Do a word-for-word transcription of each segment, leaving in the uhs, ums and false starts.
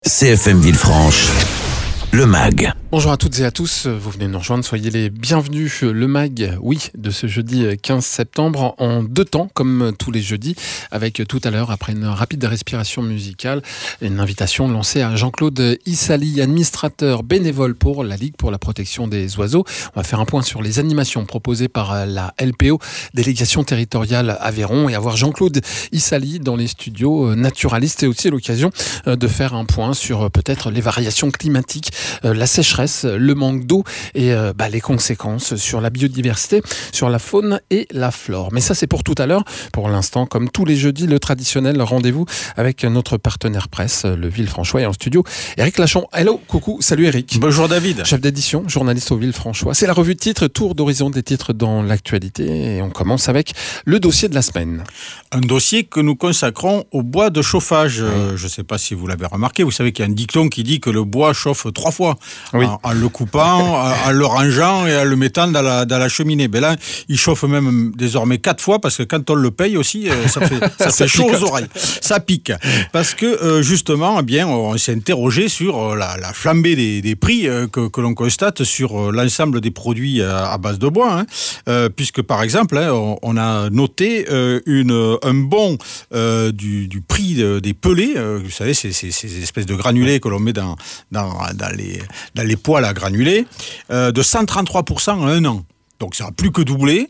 C F M Villefranche, le M A G. Bonjour à toutes et à tous, vous venez de nous rejoindre, soyez les bienvenus. Le M A G, oui, de ce jeudi quinze septembre, en deux temps, comme tous les jeudis, avec tout à l'heure, après une rapide respiration musicale, une invitation lancée à Jean-Claude Issali, administrateur bénévole pour la Ligue pour la protection des oiseaux. On va faire un point sur les animations proposées par la L P O, délégation territoriale Aveyron, et avoir Jean-Claude Issali dans les studios naturalistes, et aussi l'occasion de faire un point sur peut-être les variations climatiques, la sécheresse, le manque d'eau et euh, bah, les conséquences sur la biodiversité, sur la faune et la flore. Mais ça, c'est pour tout à l'heure. Pour l'instant, comme tous les jeudis, le traditionnel rendez-vous avec notre partenaire presse, le Villefranchois, et en studio, Éric Lachon. Hello, coucou, salut Éric. Bonjour David. Chef d'édition, journaliste au Villefranchois. C'est la revue de titres, tour d'horizon des titres dans l'actualité. Et on commence avec le dossier de la semaine. Un dossier que nous consacrons au bois de chauffage. Oui. Euh, je ne sais pas si vous l'avez remarqué, vous savez qu'il y a un dicton qui dit que le bois chauffe trois fois. Oui. En, en le coupant, en le rangeant et en le mettant dans la, dans la cheminée. Ben là, il chauffe même désormais quatre fois parce que quand on le paye aussi, ça fait, ça ça fait chaud aux oreilles. Ça pique. Parce que euh, justement, eh bien, on s'est interrogé sur la, la flambée des, des prix euh, que, que l'on constate sur l'ensemble des produits à, à base de bois. Hein. Euh, puisque par exemple, hein, on, on a noté euh, une, un bond euh, du, du prix de, des pelés. Euh, vous savez, c'est ces espèces de granulés que l'on met dans, dans, dans les, dans les poêles à granulés, euh, de cent trente-trois pour cent en un an. Donc ça a plus que doublé.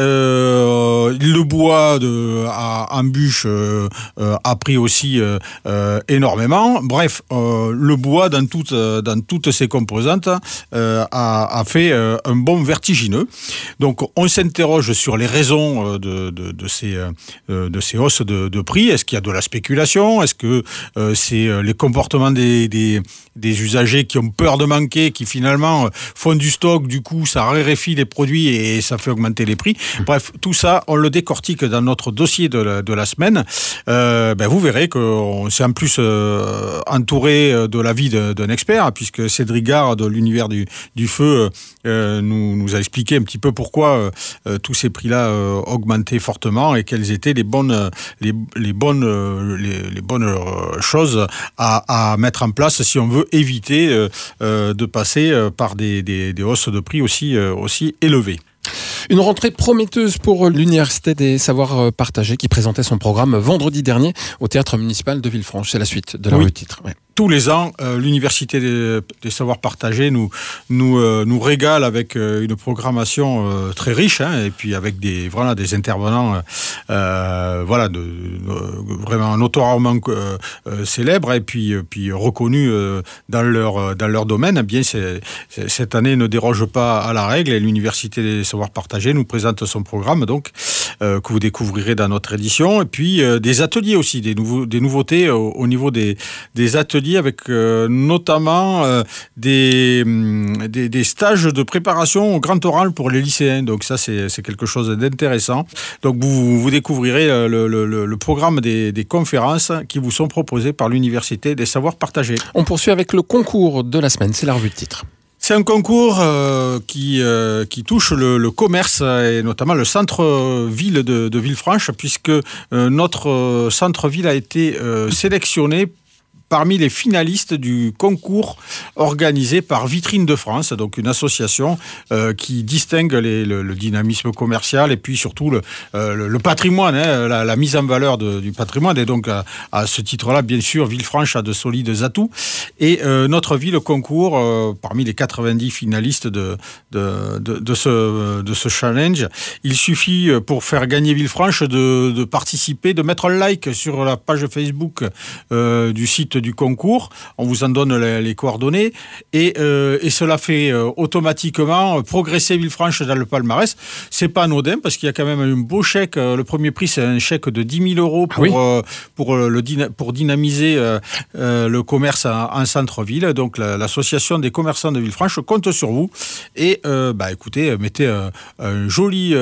Euh, le bois de, à, en bûche euh, euh, a pris aussi euh, euh, énormément. Bref, euh, le bois dans toutes, dans toutes ses composantes euh, a, a fait euh, un bond vertigineux. Donc on s'interroge sur les raisons de, de, de, ces, euh, de ces hausses de, de prix. Est-ce qu'il y a de la spéculation? Est-ce que euh, c'est les comportements des, des, des usagers qui ont peur de manquer, qui finalement font du stock, du coup ça raréfie les produits et ça fait augmenter les prix. Bref, tout ça, on le décortique dans notre dossier de la, de la semaine. Euh, ben vous verrez qu'on s'est en plus euh, entouré de l'avis d'un expert, puisque Cédric Gard de l'univers du, du feu euh, nous, nous a expliqué un petit peu pourquoi euh, tous ces prix-là euh, augmentaient fortement et quelles étaient les bonnes, les, les bonnes, les, les bonnes choses à, à mettre en place si on veut éviter euh, euh, de passer par des, des, des hausses de prix aussi, euh, aussi élevées. Une rentrée prometteuse pour l'Université des Savoirs Partagés qui présentait son programme vendredi dernier au Théâtre Municipal de Villefranche. C'est la suite de la oui. revue de titre. Ouais. Tous les ans, euh, l'Université des, des Savoirs Partagés nous, nous, euh, nous régale avec euh, une programmation euh, très riche, hein, et puis avec des, voilà, des intervenants euh, voilà, de, de, vraiment notoirement euh, euh, célèbres et puis, euh, puis reconnus euh, dans, leur, dans leur domaine. Eh bien, c'est, c'est, cette année ne déroge pas à la règle et l'Université des Savoirs Partagés nous présente son programme donc, euh, que vous découvrirez dans notre édition. Et puis euh, des ateliers aussi, des, nouveaux, des nouveautés au, au niveau des, des ateliers avec euh, notamment euh, des, des, des stages de préparation au grand oral pour les lycéens. Donc ça, c'est, c'est quelque chose d'intéressant. Donc vous, vous découvrirez le, le, le programme des, des conférences qui vous sont proposées par l'Université des Savoirs Partagés. On poursuit avec le concours de la semaine, c'est la revue de titre. C'est un concours euh, qui, euh, qui touche le, le commerce et notamment le centre-ville de, de Villefranche, puisque euh, notre centre-ville a été euh, sélectionné parmi les finalistes du concours organisé par Vitrine de France, donc une association euh, qui distingue les, le, le dynamisme commercial et puis surtout le, euh, le, le patrimoine, hein, la, la mise en valeur de, du patrimoine. Et donc à, à ce titre-là, bien sûr, Villefranche a de solides atouts. Et euh, notre ville concourt euh, parmi les quatre-vingt-dix finalistes de, de, de, de, ce, de ce challenge. Il suffit pour faire gagner Villefranche de, de participer, de mettre un like sur la page Facebook euh, du site du concours, on vous en donne les, les coordonnées et, euh, et cela fait euh, automatiquement progresser Villefranche dans le palmarès. C'est pas anodin parce qu'il y a quand même un beau chèque. Le premier prix, c'est un chèque de dix mille euros pour, ah oui. euh, pour, le, pour dynamiser euh, euh, le commerce en, en centre-ville. Donc la, l'association des commerçants de Villefranche compte sur vous et euh, bah, écoutez, mettez un, un joli euh,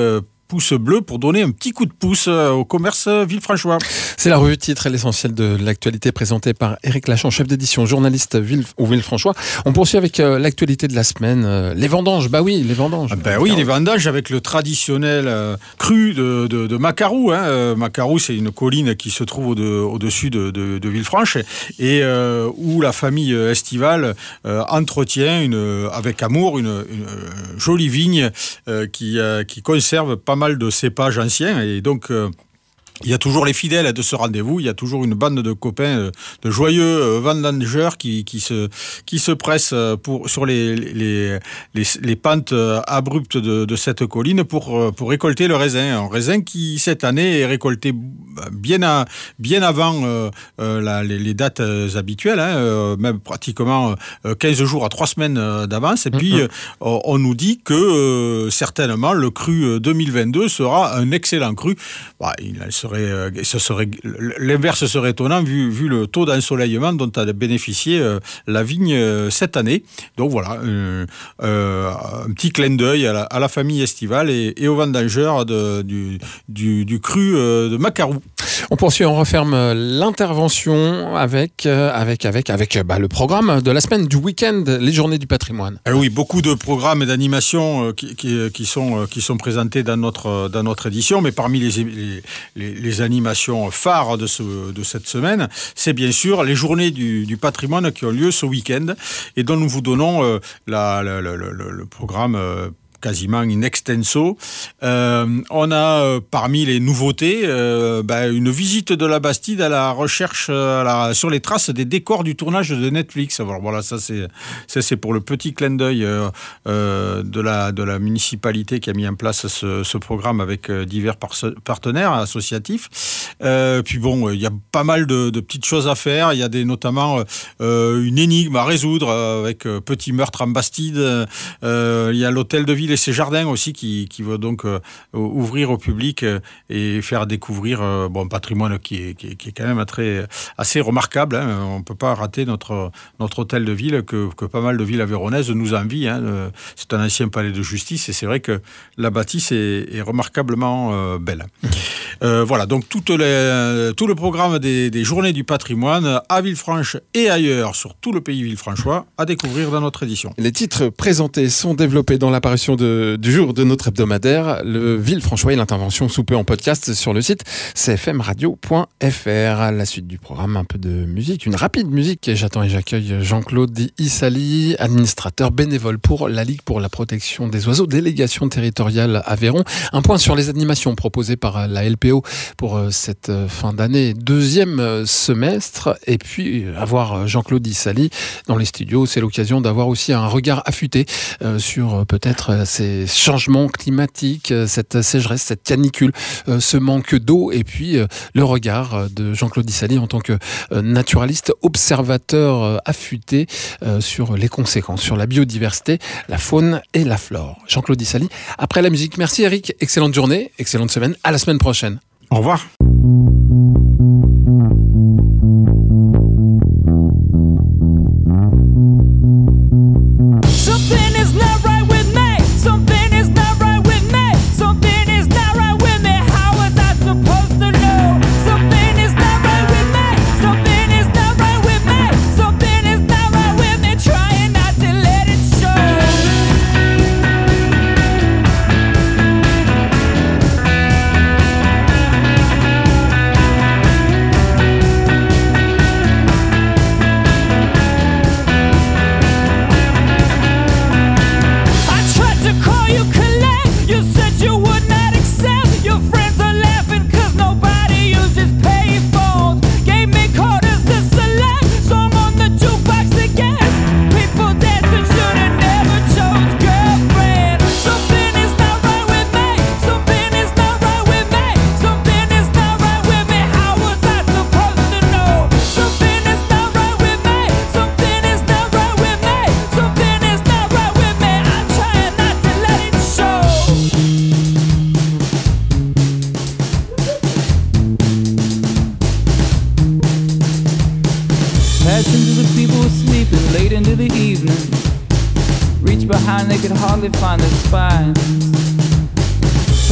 pouce bleu pour donner un petit coup de pouce au commerce villefranchois. C'est la revue titre et l'essentiel de l'actualité présentée par Éric Lachant, chef d'édition, journaliste Ville, au Villefranchois. On poursuit avec euh, l'actualité de la semaine. Euh, les vendanges, bah oui, les vendanges. Ah ben oui, les vendanges avec le traditionnel euh, cru de, de, de Macarou. Hein. Euh, Macarou, c'est une colline qui se trouve au de, au-dessus de, de, de Villefranche et euh, où la famille estivale euh, entretient une, avec amour une, une jolie vigne euh, qui, euh, qui conserve pas mal de cépages anciens et donc euh, il y a toujours les fidèles de ce rendez-vous, il y a toujours une bande de copains, de joyeux vendangeurs qui, qui, se, qui se pressent pour, sur les, les, les, les pentes abruptes de, de cette colline pour, pour récolter le raisin. Un raisin qui, cette année, est récolté bien, à, bien avant euh, la, les, les dates habituelles, hein, même pratiquement quinze jours à trois semaines d'avance. Et puis, mm-hmm. on, on nous dit que euh, certainement le cru deux mille vingt-deux sera un excellent cru. Bah, il serait Ce serait, l'inverse serait étonnant vu, vu le taux d'ensoleillement dont a bénéficié euh, la vigne euh, cette année. Donc voilà, euh, euh, un petit clin d'œil à la, à la famille estivale et, et aux vendangeurs de, du, du, du cru euh, de Macarou. On poursuit, on referme l'intervention avec, euh, avec, avec, avec bah, le programme de la semaine, du week-end, les journées du patrimoine. Eh oui, beaucoup de programmes et d'animations euh, qui, qui, qui, sont, euh, qui sont présentés dans notre, dans notre édition, mais parmi les, les, les, les animations phares de, ce, de cette semaine, c'est bien sûr les journées du, du patrimoine qui ont lieu ce week-end et dont nous vous donnons euh, la, la, la, le, le programme euh, quasiment in extenso. Euh, on a euh, parmi les nouveautés euh, bah, une visite de la Bastide à la recherche euh, à la, sur les traces des décors du tournage de Netflix. Alors voilà, ça c'est, ça, c'est pour le petit clin d'œil euh, euh, de, la, de la municipalité qui a mis en place ce, ce programme avec euh, divers par- partenaires associatifs. Euh, puis bon, il y a pas mal de, de petites choses à faire. Il y a des, notamment euh, une énigme à résoudre euh, avec euh, Petit meurtre en Bastide. Euh, il y a l'hôtel de ville et ses jardins aussi qui, qui va donc euh, ouvrir au public euh, et faire découvrir euh, bon, un patrimoine qui est, qui, est, qui est quand même très, assez remarquable. Hein. On ne peut pas rater notre, notre hôtel de ville que, que pas mal de villes aveyronaises nous envient. Hein. C'est un ancien palais de justice et c'est vrai que la bâtisse est, est remarquablement euh, belle. Euh, voilà, donc toutes les, tout le programme des, des journées du patrimoine à Villefranche et ailleurs sur tout le pays villefranchois à découvrir dans notre édition. Les titres présentés sont développés dans l'apparition de, du jour de notre hebdomadaire, le Villefranchois et l'intervention sous peu en podcast sur le site c f m radio point f r. À la suite du programme, un peu de musique, une rapide musique. J'attends et j'accueille Jean-Claude Issali, administrateur bénévole pour la Ligue pour la protection des oiseaux, délégation territoriale Aveyron. Un point sur les animations proposées par la L P O pour cette fin d'année, deuxième semestre. Et puis, avoir Jean-Claude Issali dans les studios, c'est l'occasion d'avoir aussi un regard affûté euh, sur peut-être ces changements climatiques, cette sécheresse, cette canicule, euh, ce manque d'eau, et puis euh, le regard de Jean-Claude Issali en tant que euh, naturaliste, observateur euh, affûté euh, sur les conséquences, sur la biodiversité, la faune et la flore. Jean-Claude Issali, après la musique. Merci Eric, excellente journée, excellente semaine, à la semaine prochaine. Au revoir.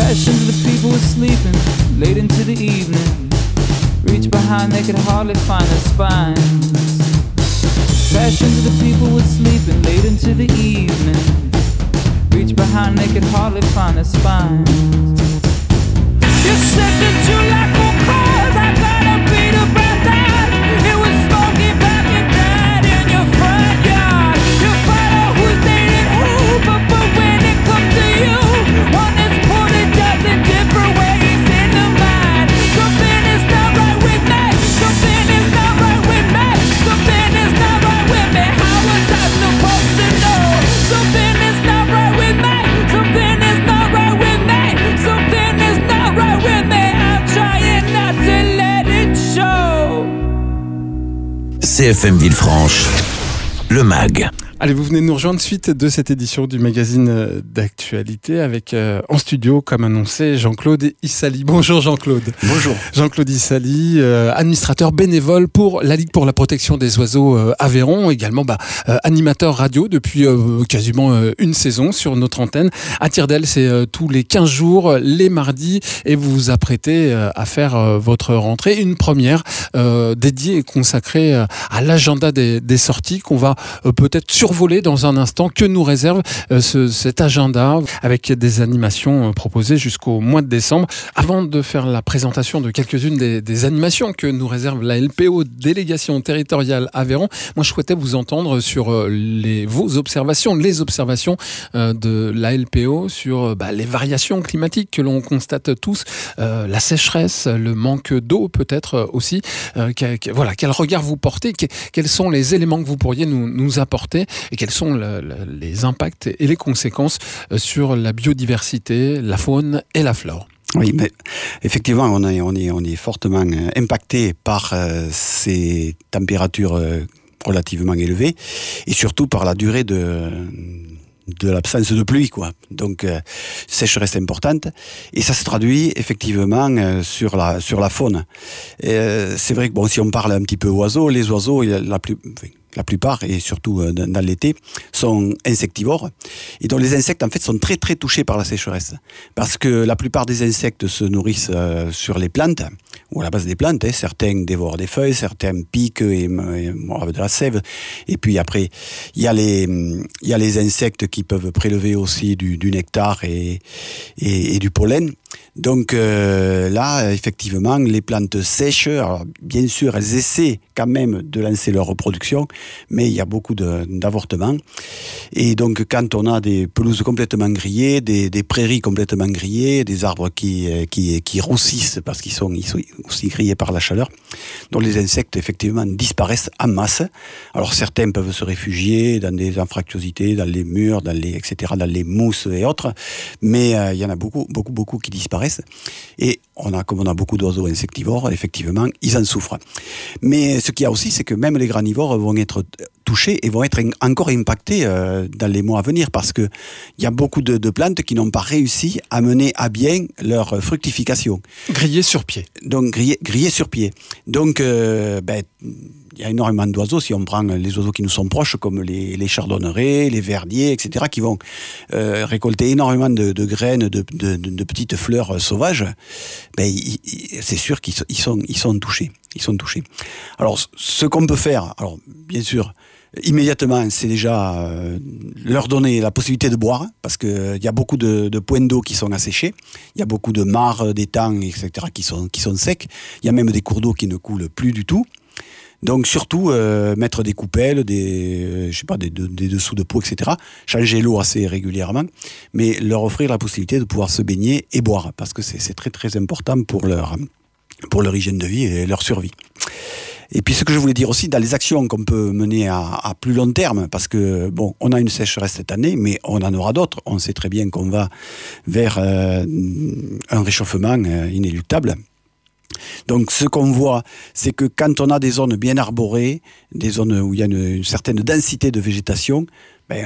Sessions the people were sleeping late into the evening. Reach behind, they could hardly find their spines. Sessions the people were sleeping late into the evening. Reach behind, they could hardly find their spines. You said that you like more cars, I gotta beat a breath out. It was smoky back and dead in your front yard. You find out who's dating who, but, but when it comes to you, one is put a dozen different ways in the mind. Something is not right with me, something is not right with me, something is not right with me. How was I supposed to know? Something is not right with me, something is not right with me, something is not right with me. I'm trying not to let it show. C F M Villefranche, le mag. Allez, vous venez de nous rejoindre suite de cette édition du magazine d'actualité avec euh, en studio, comme annoncé, Jean-Claude Issali. Bonjour Jean-Claude. Bonjour. Jean-Claude Issali, euh, administrateur bénévole pour la Ligue pour la protection des oiseaux euh, Aveyron, également bah, euh, animateur radio depuis euh, quasiment euh, une saison sur notre antenne. À Tire-d'Aile, c'est euh, tous les quinze jours, les mardis, et vous vous apprêtez euh, à faire euh, votre rentrée, une première euh, dédiée et consacrée euh, à l'agenda des, des sorties qu'on va euh, peut-être sur voler dans un instant. Que nous réserve euh, ce, cet agenda avec des animations euh, proposées jusqu'au mois de décembre. Avant de faire la présentation de quelques-unes des, des animations que nous réserve la L P O, délégation territoriale Aveyron, moi je souhaitais vous entendre sur euh, les, vos observations, les observations euh, de la L P O sur euh, bah, les variations climatiques que l'on constate tous, euh, la sécheresse, le manque d'eau peut-être aussi. Euh, que, que, voilà, quel regard vous portez, que, quels sont les éléments que vous pourriez nous, nous apporter et quels sont le, le, les impacts et les conséquences sur la biodiversité, la faune et la flore. Oui, mais effectivement, on est, on est, on est fortement impacté par euh, ces températures euh, relativement élevées et surtout par la durée de... de l'absence de pluie, quoi. Donc, euh, sécheresse importante. Et ça se traduit effectivement euh, sur la sur la faune. Et, euh, c'est vrai que bon, si on parle un petit peu oiseaux, les oiseaux, la plus la plupart, et surtout euh, dans l'été, sont insectivores. Et donc les insectes, en fait, sont très très touchés par la sécheresse. Parce que la plupart des insectes se nourrissent euh, sur les plantes, ou à la base des plantes. Hein. Certains dévorent des feuilles, certains piquent et, et mordent de la sève. Et puis après, il y a les il y a les insectes qui peuvent prélever aussi du, du nectar et, et, et du pollen. Donc euh, là, effectivement, les plantes sèches, alors, bien sûr, elles essaient quand même de lancer leur reproduction, mais il y a beaucoup de, d'avortements. Et donc, quand on a des pelouses complètement grillées, des, des prairies complètement grillées, des arbres qui, qui, qui roussissent parce qu'ils sont, ils sont aussi grillés par la chaleur, donc les insectes, effectivement, disparaissent en masse. Alors, certains peuvent se réfugier dans des anfractuosités, dans les murs, dans les, et cetera, dans les mousses et autres, mais euh, il y en a beaucoup, beaucoup, beaucoup qui disparaissent. Et on a, comme on a beaucoup d'oiseaux insectivores, effectivement, ils en souffrent. Mais ce qu'il y a aussi, c'est que même les granivores vont être touchés et vont être encore impactés euh, dans les mois à venir, parce qu'il y a beaucoup de, de plantes qui n'ont pas réussi à mener à bien leur fructification. Grillées sur pied. Donc, grillées, grillées sur pied. Donc, euh, ben, il y a énormément d'oiseaux, si on prend les oiseaux qui nous sont proches, comme les, les chardonnerets, les verdiers, et cetera, qui vont euh, récolter énormément de, de graines, de, de, de, de petites fleurs sauvages, ben, y, y, c'est sûr qu'ils sont, ils sont, ils sont touchés. Ils sont touchés. Alors, ce qu'on peut faire, alors, bien sûr, immédiatement, c'est déjà euh, leur donner la possibilité de boire, parce qu'il euh, y a beaucoup de, de points d'eau qui sont asséchés, il y a beaucoup de mares, d'étangs, et cetera, qui sont, qui sont secs, il y a même des cours d'eau qui ne coulent plus du tout. Donc surtout euh, mettre des coupelles, des, euh, je sais pas, des, des dessous de peau, et cetera. Changer l'eau assez régulièrement, mais leur offrir la possibilité de pouvoir se baigner et boire, parce que c'est, c'est très très important pour leur, pour leur hygiène de vie et leur survie. Et puis ce que je voulais dire aussi, dans les actions qu'on peut mener à, à plus long terme, parce que bon, on a une sécheresse cette année, mais on en aura d'autres. On sait très bien qu'on va vers euh, un réchauffement euh, inéluctable. Donc ce qu'on voit, c'est que quand on a des zones bien arborées, des zones où il y a une, une certaine densité de végétation, ben,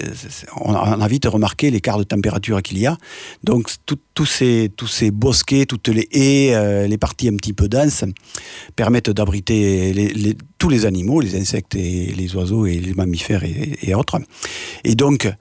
on a vite remarqué l'écart de température qu'il y a. Donc tous ces, tous ces bosquets, toutes les haies, euh, les parties un petit peu denses, permettent d'abriter les, les, tous les animaux, les insectes et les oiseaux et les mammifères et, et autres. Et donc,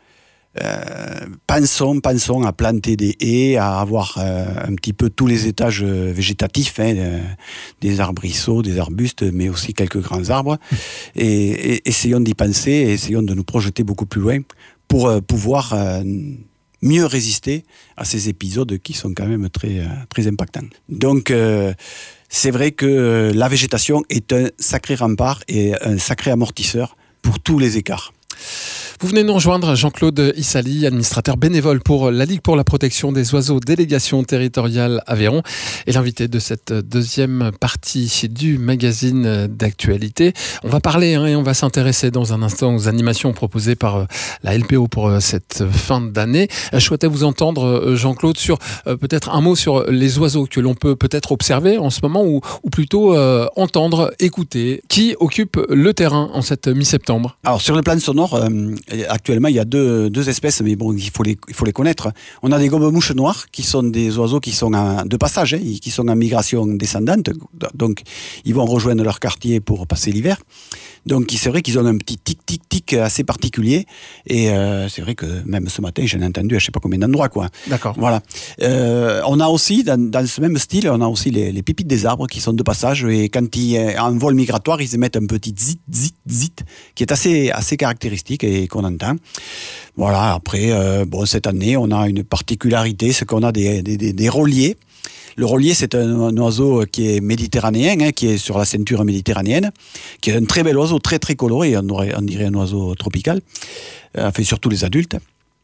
Euh, pensons, pensons à planter des haies, à avoir euh, un petit peu tous les étages végétatifs, hein, euh, des arbrisseaux, des arbustes, mais aussi quelques grands arbres. Et, et essayons d'y penser, et essayons de nous projeter beaucoup plus loin pour euh, pouvoir euh, mieux résister à ces épisodes qui sont quand même très, euh, très impactants. Donc, euh, c'est vrai que la végétation est un sacré rempart et un sacré amortisseur pour tous les écarts. Vous venez nous rejoindre, Jean-Claude Issali, administrateur bénévole pour la Ligue pour la protection des oiseaux, délégation territoriale Aveyron, et l'invité de cette deuxième partie du magazine d'actualité. On va parler hein, et on va s'intéresser dans un instant aux animations proposées par la L P O pour cette fin d'année. Je souhaitais vous entendre, Jean-Claude, sur euh, peut-être un mot sur les oiseaux que l'on peut peut-être observer en ce moment ou, ou plutôt euh, entendre, écouter. Qui occupe le terrain en cette mi-septembre ? Alors sur le plan sonore, euh, actuellement, il y a deux, deux espèces, mais bon, il faut les, il faut les connaître. On a des gobe-mouches noires, qui sont des oiseaux qui sont en, de passage, hein, qui sont en migration descendante. Donc, ils vont rejoindre leur quartier pour passer l'hiver. Donc, c'est vrai qu'ils ont un petit tic-tic-tic assez particulier. Et euh, c'est vrai que même ce matin, j'en ai entendu à je ne sais pas combien d'endroits, quoi. D'accord. Voilà. Euh, on a aussi, dans, dans ce même style, on a aussi les, les pipites des arbres qui sont de passage. Et quand ils, en vol migratoire, ils émettent un petit zit, zit, zit, qui est assez, assez caractéristique et qu'on entend. Voilà. Après, euh, bon, cette année, on a une particularité, c'est qu'on a des, des, des, des rôliers. Le rôlier, c'est un, un oiseau qui est méditerranéen, hein, qui est sur la ceinture méditerranéenne, qui est un très bel oiseau, très très coloré, on, aurait, on dirait un oiseau tropical, euh, enfin surtout les adultes.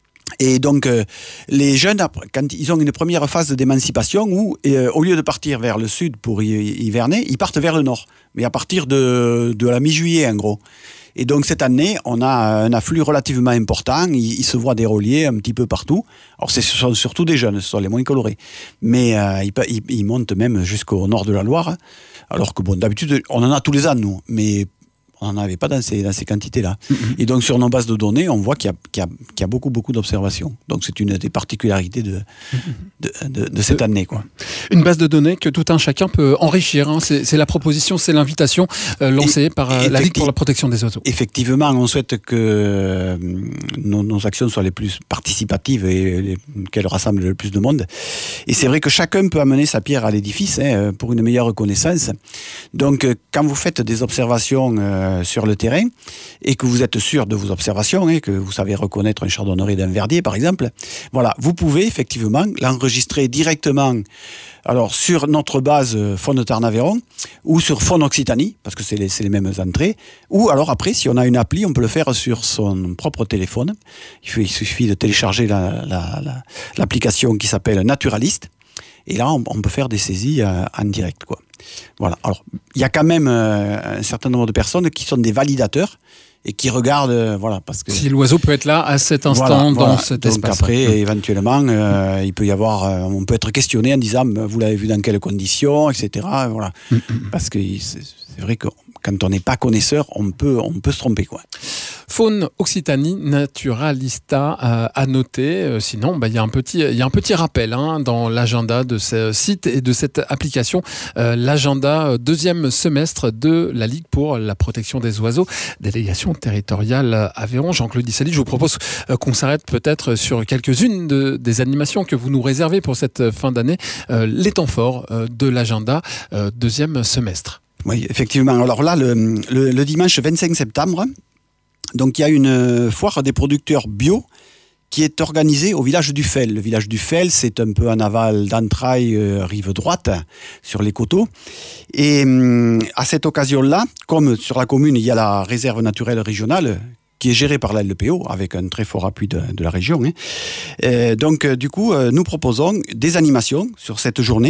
Et donc, euh, les jeunes, quand ils ont une première phase d'émancipation où, euh, au lieu de partir vers le sud pour y, hiverner, ils partent vers le nord, mais à partir de, de la mi-juillet en gros. Et donc cette année, on a un afflux relativement important, il, il se voit des rôliers un petit peu partout. Alors ce sont surtout des jeunes, ce sont les moins colorés. Mais euh, ils, ils, ils montent même jusqu'au nord de la Loire, alors que bon, d'habitude, on en a tous les ans, nous, mais on n'en avait pas dans ces, dans ces quantités-là. Mm-hmm. Et donc, sur nos bases de données, on voit qu'il y a, qu'il y a, qu'il y a beaucoup, beaucoup d'observations. Donc, c'est une des particularités de, de, de, de cette année, quoi. Une base de données que tout un chacun peut enrichir. Hein. C'est, c'est la proposition, c'est l'invitation euh, lancée et, par euh, la Ligue pour la protection des oiseaux. Effectivement, on souhaite que euh, nos, nos actions soient les plus participatives et les, qu'elles rassemblent le plus de monde. Et c'est vrai que chacun peut amener sa pierre à l'édifice hein, pour une meilleure connaissance. Donc, quand vous faites des observations euh, sur le terrain et que vous êtes sûr de vos observations, hein, que vous savez reconnaître un chardonneret d'un verdier par exemple, voilà, vous pouvez effectivement l'enregistrer directement alors sur notre base Faune Tarn-Aveyron ou sur Faune Occitanie, parce que c'est les, c'est les mêmes entrées, ou alors après, si on a une appli, on peut le faire sur son propre téléphone. Il, faut, il suffit de télécharger la, la, la, l'application qui s'appelle Naturalist. Et là, on, on peut faire des saisies euh, en direct, quoi. Voilà. Alors, il y a quand même euh, un certain nombre de personnes qui sont des validateurs et qui regardent, euh, voilà, parce que si l'oiseau peut être là à cet instant voilà, dans voilà. cet Donc espace. après, mmh. éventuellement, euh, il peut y avoir, euh, on peut être questionné en disant, vous l'avez vu dans quelles conditions, et cetera. Voilà, mmh. parce que c'est, c'est vrai que quand on n'est pas connaisseur, on peut, on peut se tromper, quoi. Faune Occitanie Naturalista euh, à noter. Euh, sinon, bah, il y a un petit, il y a un petit rappel hein, dans l'agenda de ce site et de cette application. Euh, l'agenda euh, deuxième semestre de la Ligue pour la protection des oiseaux, délégation territoriale Aveyron. Jean-Claude Issali, je vous propose euh, qu'on s'arrête peut-être sur quelques-unes de, des animations que vous nous réservez pour cette fin d'année. Euh, les temps forts euh, de l'agenda euh, deuxième semestre. Oui, effectivement. Alors là, le, le, le dimanche vingt-cinq septembre, donc il y a une foire des producteurs bio qui est organisée au village du Fel. Le village du Fel, c'est un peu en aval d'Entrailles, euh, rive droite, sur les coteaux. Et euh, à cette occasion-là, comme sur la commune, il y a la réserve naturelle régionale, qui est gérée par la L P O, avec un très fort appui de, de la région. Hein. Euh, donc, euh, du coup, euh, nous proposons des animations sur cette journée.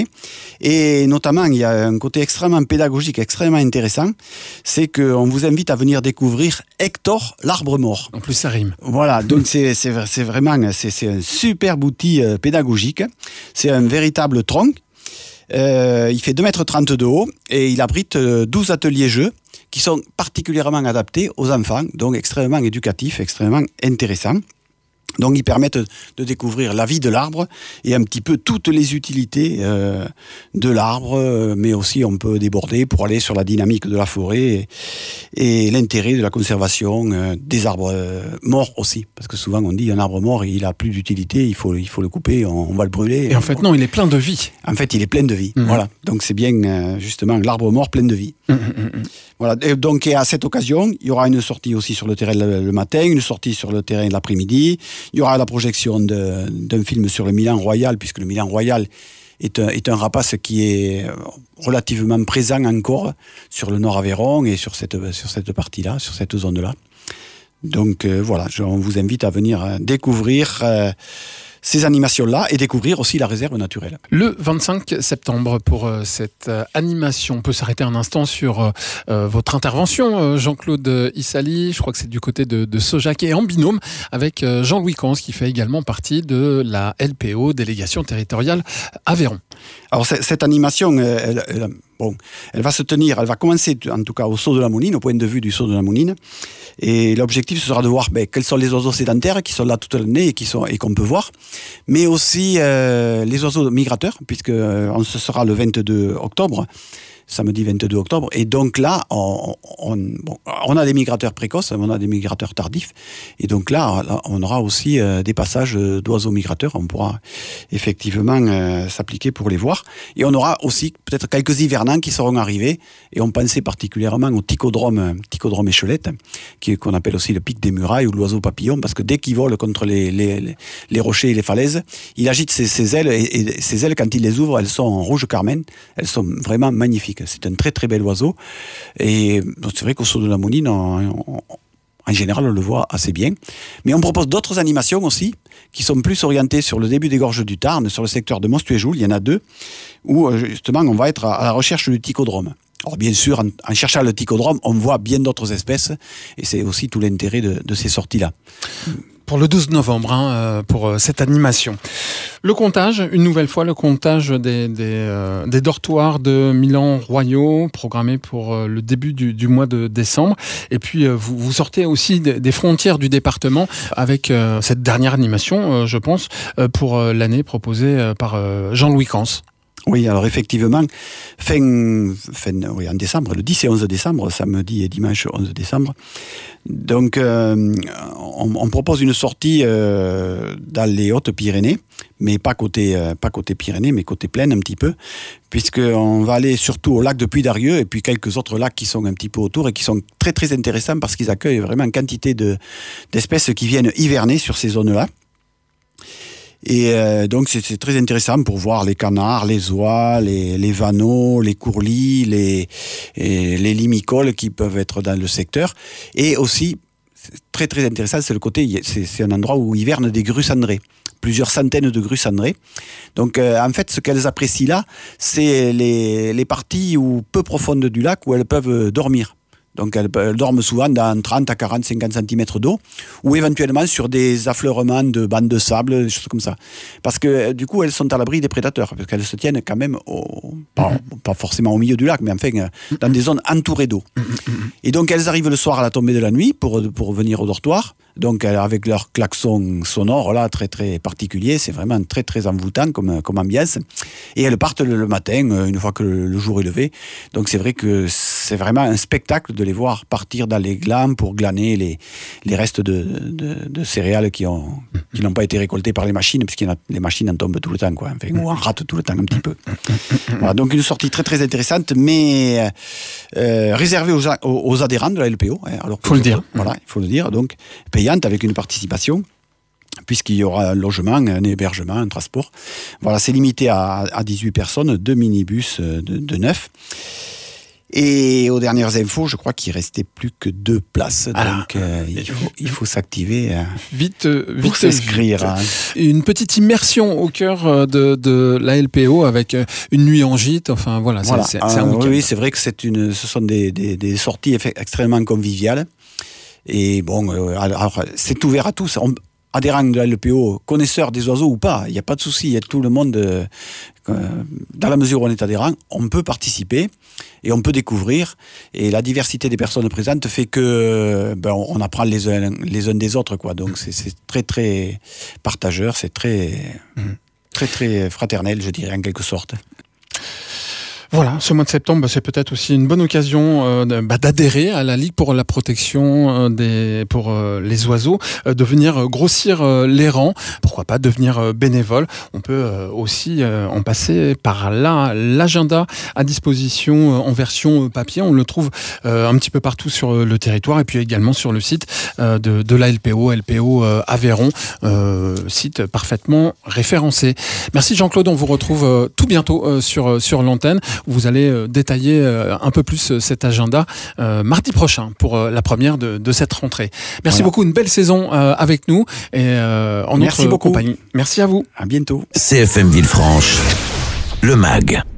Et notamment, il y a un côté extrêmement pédagogique, extrêmement intéressant. C'est qu'on vous invite à venir découvrir Hector, l'arbre mort. En plus, ça rime. Voilà, donc c'est, c'est, c'est vraiment c'est, c'est un superbe outil euh, pédagogique. C'est un véritable tronc. Euh, il fait deux mètres trente de haut et il abrite euh, douze ateliers jeux qui sont particulièrement adaptés aux enfants, donc extrêmement éducatifs, extrêmement intéressants. Donc, ils permettent de découvrir la vie de l'arbre et un petit peu toutes les utilités euh, de l'arbre, mais aussi on peut déborder pour aller sur la dynamique de la forêt et, et l'intérêt de la conservation euh, des arbres euh, morts aussi. Parce que souvent on dit un arbre mort, il n'a plus d'utilité, il faut, il faut le couper, on, on va le brûler. Et en fait, non, il est plein de vie. En fait, il est plein de vie. Mmh. Voilà. Donc, c'est bien euh, justement l'arbre mort plein de vie. Mmh, mmh. Voilà. Et donc, et à cette occasion, il y aura une sortie aussi sur le terrain le, le matin, une sortie sur le terrain l'après-midi. Il y aura la projection de, d'un film sur le Milan Royal, puisque le Milan Royal est un, est un rapace qui est relativement présent encore sur le Nord Aveyron et sur cette, sur cette partie-là, sur cette zone-là. Donc euh, voilà, je, on vous invite à venir euh, découvrir euh, ces animations-là et découvrir aussi la réserve naturelle. Le vingt-cinq septembre, pour euh, cette euh, animation, on peut s'arrêter un instant sur euh, euh, votre intervention, euh, Jean-Claude Issali. Je crois que c'est du côté de, de Sojac et en binôme avec euh, Jean-Louis Cans, qui fait également partie de la L P O, délégation territoriale Aveyron. Alors c- cette animation, elle, elle, bon, elle va se tenir, elle va commencer en tout cas au Saut de la Mounine, au point de vue du Saut de la Mounine. Et l'objectif, ce sera de voir ben, quels sont les oiseaux sédentaires qui sont là toute l'année et, qui sont, et qu'on peut voir, mais aussi euh, les oiseaux migrateurs, puisque euh, on se sera le vingt-deux octobre, samedi vingt-deux octobre, et donc là, on, on, bon, on a des migrateurs précoces, on a des migrateurs tardifs, et donc là, on aura aussi euh, des passages d'oiseaux migrateurs, on pourra effectivement euh, s'appliquer pour les voir, et on aura aussi peut-être quelques hivernants qui seront arrivés, et on pensait particulièrement au ticodrome, ticodrome échelette, qui, qu'on appelle aussi le pic des murailles ou l'oiseau papillon, parce que dès qu'il vole contre les, les, les rochers et les falaises, il agite ses, ses ailes, et, et ses ailes, quand il les ouvre, elles sont en rouge carmen, elles sont vraiment magnifiques. C'est un très très bel oiseau, et c'est vrai qu'au Saut de la Mounine, on, on, en général, on le voit assez bien. Mais on propose d'autres animations aussi, qui sont plus orientées sur le début des gorges du Tarn, sur le secteur de Mostuéjoul, il y en a deux, où justement on va être à la recherche du ticodrome. Alors bien sûr, en, en cherchant le ticodrome, on voit bien d'autres espèces, et c'est aussi tout l'intérêt de, de ces sorties-là. Pour le douze novembre, hein, pour euh, cette animation. Le comptage, une nouvelle fois, le comptage des, des, euh, des dortoirs de Milan Royaux, programmé pour euh, le début du, du mois de décembre. Et puis, euh, vous, vous sortez aussi des, des frontières du département avec euh, cette dernière animation, euh, je pense, euh, pour euh, l'année proposée euh, par euh, Jean-Louis Cans. Oui, alors effectivement, fin, fin oui, en décembre, le dix et onze décembre, samedi et dimanche onze décembre, donc euh, on, on propose une sortie euh, dans les Hautes-Pyrénées, mais pas côté, euh, pas côté Pyrénées, mais côté plaine un petit peu, puisqu'on va aller surtout au lac de Puy-d'Arieux et puis quelques autres lacs qui sont un petit peu autour et qui sont très très intéressants parce qu'ils accueillent vraiment une quantité de, d'espèces qui viennent hiverner sur ces zones-là. Et euh, donc c'est, c'est très intéressant pour voir les canards, les oies, les, les vanneaux, les courlis, les, les limicoles qui peuvent être dans le secteur. Et aussi, très très intéressant, c'est le côté, c'est, c'est un endroit où hivernent des grues cendrées. Plusieurs centaines de grues cendrées. Donc euh, en fait, ce qu'elles apprécient là, c'est les, les parties où, peu profondes du lac où elles peuvent dormir. Donc elles, elles dorment souvent dans trente à quarante, cinquante centimètres d'eau, ou éventuellement sur des affleurements de bandes de sable, des choses comme ça. Parce que du coup, elles sont à l'abri des prédateurs, parce qu'elles se tiennent quand même, au, pas, pas forcément au milieu du lac, mais enfin dans des zones entourées d'eau. Et donc elles arrivent le soir à la tombée de la nuit pour, pour venir au dortoir. Donc avec leur klaxon sonore là, très très particulier, c'est vraiment très très envoûtant comme, comme ambiance. Et elles partent le, le matin, une fois que le, le jour est levé. Donc c'est vrai que c'est vraiment un spectacle de les voir partir dans les glans pour glaner les, les restes de, de, de céréales qui, ont, qui n'ont pas été récoltées par les machines, parce que les machines en tombent tout le temps, quoi. Enfin, ou en ratent tout le temps un petit peu. Voilà, donc une sortie très très intéressante, mais euh, réservée aux, aux adhérents de la L P O. Il faut le dire. Voilà, il faut le dire. Donc payante avec une participation, puisqu'il y aura un logement, un hébergement, un transport. Voilà, c'est limité à, à dix-huit personnes, deux minibus de, de neuf. Et aux dernières infos, je crois qu'il restait plus que deux places, ah, donc euh, il, faut, il faut s'activer euh, vite, euh, pour vite s'inscrire. Hein. Une petite immersion au cœur de, de la L P O avec une nuit en gîte. Enfin voilà, voilà. c'est, c'est, c'est un euh, week-end. Oui, c'est vrai que c'est une, ce sont des, des, des sorties extrêmement conviviales. Et bon, euh, alors c'est ouvert à tous. On, adhérent de la L P O, connaisseur des oiseaux ou pas, il n'y a pas de souci, il y a tout le monde, euh, dans la mesure où on est adhérent, on peut participer et on peut découvrir, et la diversité des personnes présentes fait que ben, on apprend les uns, les uns des autres, quoi. Donc c'est, c'est très très partageur, c'est très, mmh. très très fraternel, je dirais, en quelque sorte. Voilà, ce mois de septembre, c'est peut-être aussi une bonne occasion euh, bah, d'adhérer à la Ligue pour la protection euh, des, pour euh, les oiseaux, euh, de venir grossir euh, les rangs, pourquoi pas devenir euh, bénévole. On peut euh, aussi euh, en passer par là. L'agenda à disposition euh, en version euh, papier, on le trouve euh, un petit peu partout sur euh, le territoire et puis également sur le site euh, de, de la L P O, L P O euh, Aveyron, euh, site parfaitement référencé. Merci Jean-Claude, on vous retrouve euh, tout bientôt euh, sur, sur l'antenne. Vous allez euh, détailler euh, un peu plus euh, cet agenda euh, mardi prochain pour euh, la première de, de cette rentrée. Merci voilà. beaucoup, une belle saison euh, avec nous et euh, en Merci notre beaucoup. compagnie. Merci à vous. À bientôt. C F M Villefranche, le M A G.